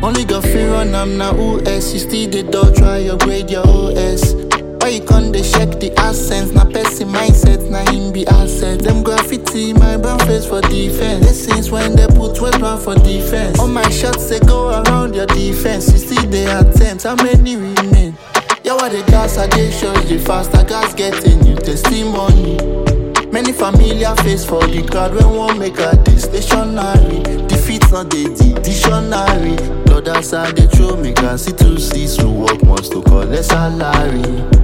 Only got fear on I'm na US. You still the door, try upgrade your OS. Why you can't they check the accents? Na person mindset, na him be asset. Them graffiti, my brown face for defense. Lessons when they put West Brown for defense. All my shots they go around your defense. You still they attempt, how many remain? Yeah, what the gas are they shows the faster gas getting you testimony. Many familiar face for the crowd when one make a stationary. Defeat not the dictionary. Lord, that's how they throw me gas. See to see who work must to call a salary.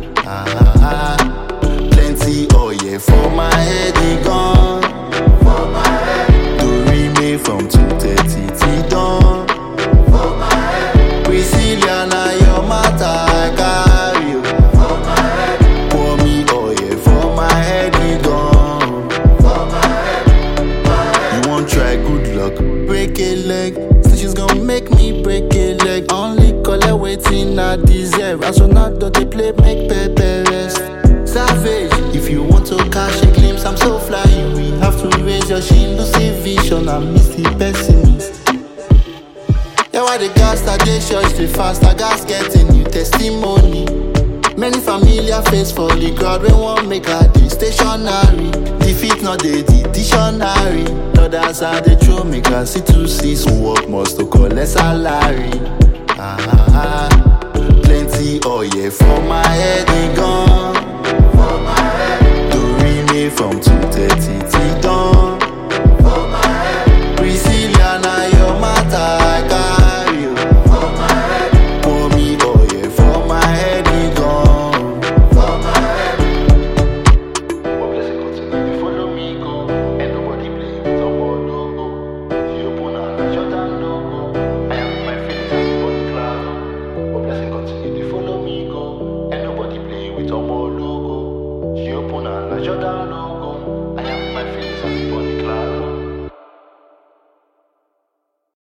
Plenty oil for my head, it gone. For my head. To remain from 2:30 till dawn. For my head. Priscilla, now your matter, I carry you. For my head. Pour me oil for my head, it gone. For my head. You won't try, good luck. Break a leg. So she's gonna make me break a leg. Only call her waiting I deserve. As for now, don't they play, make Pepe rest. Savage, if you want to catch a glimpse, I'm so fly. We have to raise your shin, lose the vision. I miss the pessimist. Yeah, why the gas that they church the faster gas getting you testimony. Many familiar face for the crowd when one make a stationary. Defeat not the dictionary. Lord, that's how they throw me gas. See to see who work must to call a salary. Plenty oil for my head, it gone. For my head. To remain from 2:30 till dawn. For my head. Priscilla, now your matter, I carry you. For my head. Pour me oil for my head, it gone. For my head. Oh, blessing continue, you follow me go. And nobody play with no more logo. You open a Jordan logo. I am my feelings as body cloud. Oh, blessing continue, you follow me go. And nobody play with no more logo. You open a Jordan logo.